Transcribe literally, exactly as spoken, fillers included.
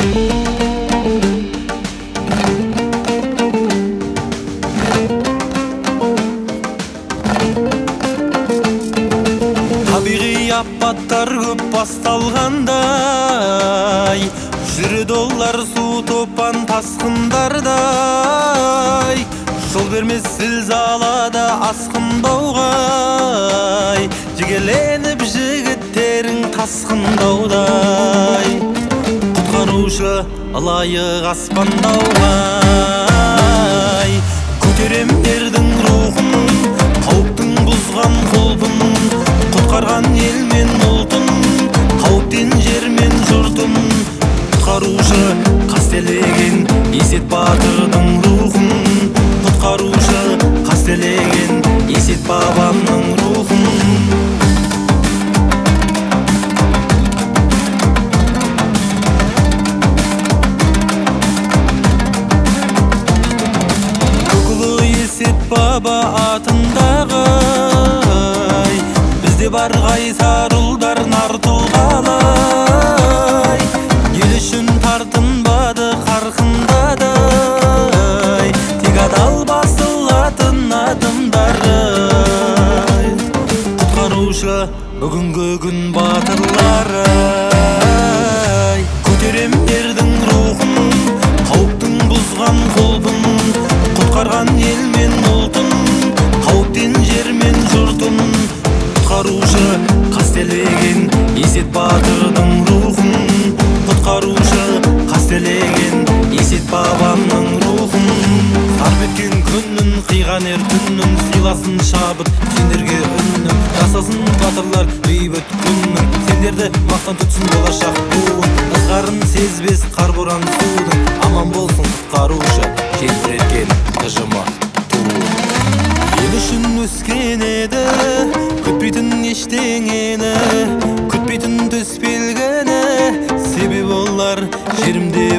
Табиғи апаттар көп басталғандай, жүреді олар су топан тасқындардай. Жол бермес зілзалада асқындауғай, жігерленіп жігіттерің тасқындаудай. Құтқарушы лайық аспандауғай, көтерем ердің рухын, қауіптің бұзған құлпын. Құтқарған ел мен ұлтын, қауіптен жер мен жұртын. Құтқарушы қастелеген Есет батырдың рухын. Құтқарушы қастелеген Есет бабамның рухын. Көкұлы Есет баба атындағы бізде бар қайсар ұлдар нар тұлғалай. Ел үшін тартынбады қарқындадай, тек адал басылатын адымдары. Құтқарушы бүгінгі күн батырлары, көтерем ердің рухын, қауіптің бұзған құлпын. Құтқарған ел мен ұлтын, қауіптен жер мен жұртын. Құтқарушы қастелеген Есет батырдың рухын. Құтқарушы қастелеген Есет бабамның рухын. Сарп еткен күннің, қиған ер түннің, сыйласын шабыт сендерге үннің. Жасасын батырлар бейбіт күннің, сендерді мақтан тұтсын болашақ буын. Ызғарын сезбес қар боран судың, аман болсын құтқарушы желбіреткен қыжымы туын. Ел үшін өскен еді, күтпейтін ештеңені, күтпейтін төс белгіні. Себебі олар жерімде